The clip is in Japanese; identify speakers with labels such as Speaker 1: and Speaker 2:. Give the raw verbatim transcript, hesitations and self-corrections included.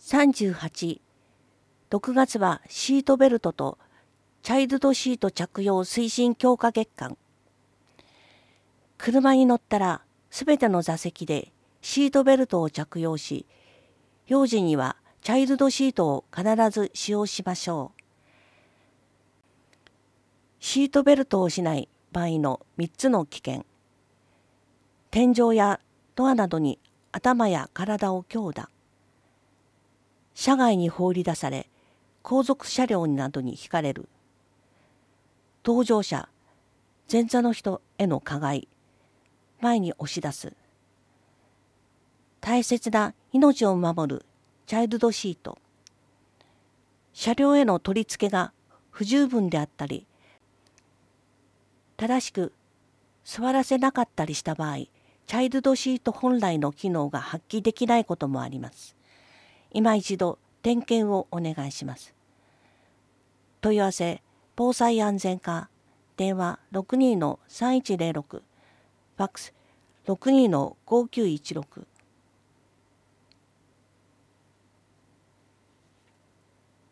Speaker 1: さんじゅうはち、ろくがつはシートベルトとチャイルドシート着用推進強化月間。車に乗ったらすべての座席でシートベルトを着用し、幼児にはチャイルドシートを必ず使用しましょう。シートベルトをしない場合のみっつの危険。天井やドアなどに頭や体を強打。車外に放り出され、後続車両などにひかれる。同乗者、前座の人への加害、前に押し出す。大切な命を守るチャイルドシート。車両への取り付けが不十分であったり、正しく座らせなかったりした場合、チャイルドシート本来の機能が発揮できないこともあります。今一度点検をお願いします。問い合わせ、防災安全課、電話 ろくにーのさんいちゼロろく、ファックス ろくにーのごきゅういちろく。